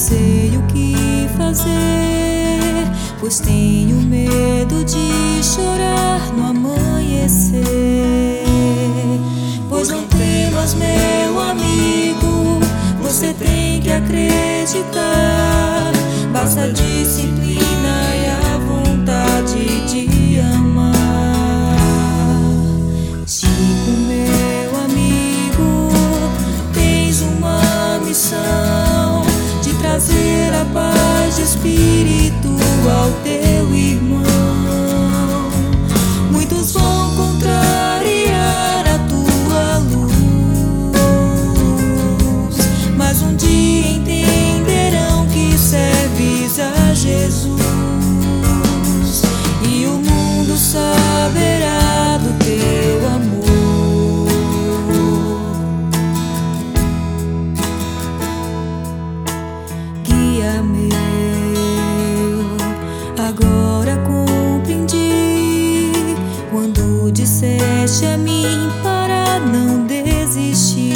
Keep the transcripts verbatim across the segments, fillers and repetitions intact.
sei o que fazer, pois tenho medo de chorar no amanhecer. Pois não temas, meu amigo, você tem que acreditar. Basta a disciplina e a vontade de amar. Chico, meu amigo, tens uma missão de trazer a paz de espírito ao teu irmão. Muitos vão contrariar a tua luz, mas um dia entenderão que serves a Jesus, e o mundo saberá do teu amor. Guia meu, agora compreendi quando disseste a mim para não desistir.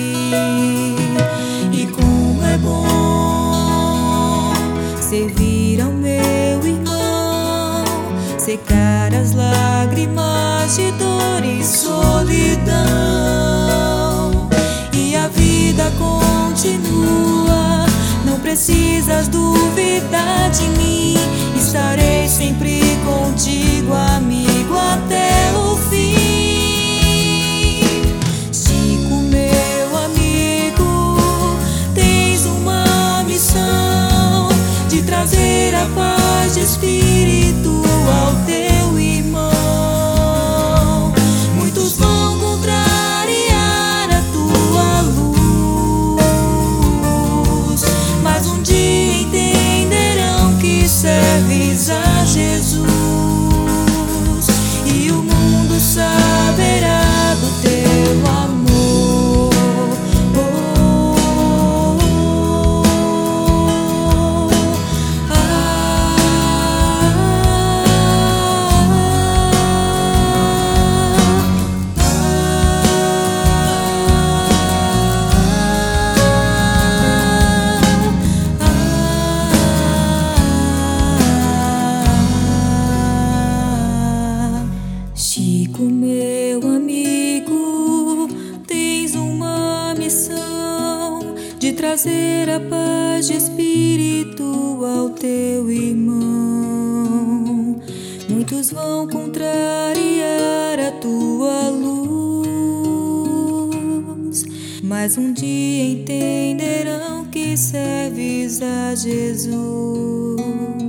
E como é bom servir ao meu irmão, secar as lágrimas de dor e solidão. E a vida continua, não precisas duvidar de mim. Estarei sempre contigo, amigo, até o fim. Chico, meu amigo, tens uma missão de trazer a paz de espírito ao teu irmão. Muitos vão contrariar a tua luz, mas um dia entenderão que serves a Jesus, e o mundo saberá do teu amor. Chico, meu amigo, tens uma missão de trazer a paz de espírito ao teu irmão. Muitos vão contrariar a tua luz, mas um dia entenderão que serves a Jesus.